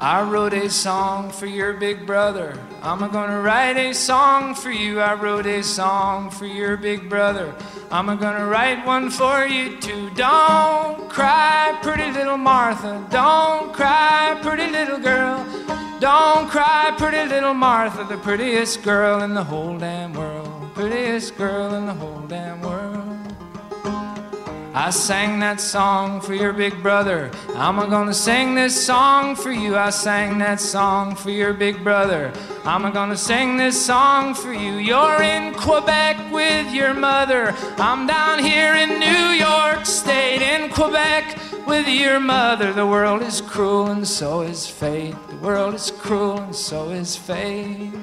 I wrote a song for your big brother. I'm gonna write a song for you. I wrote a song for your big brother. I'm gonna write one for you too. Don't cry, pretty little Martha. Don't cry, pretty little girl. Don't cry, pretty little Martha, the prettiest girl in the whole damn world. Prettiest girl in the whole damn world. I sang that song for your big brother. I'm gonna sing this song for you. I sang that song for your big brother. I'm gonna sing this song for you. You're in Quebec with your mother. I'm down here in New York State, in Quebec with your mother. The world is cruel and so is fate. The world is cruel and so is fate.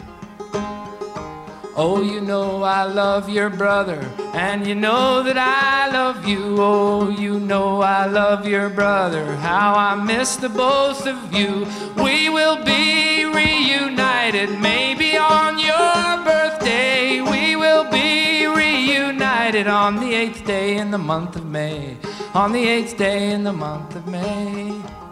Oh, you know I love your brother, and you know that I love you. Oh, you know I love your brother, how I miss the both of you. We will be reunited, maybe on your birthday. We will be reunited on the 8th day in the month of May. On the 8th day in the month of May.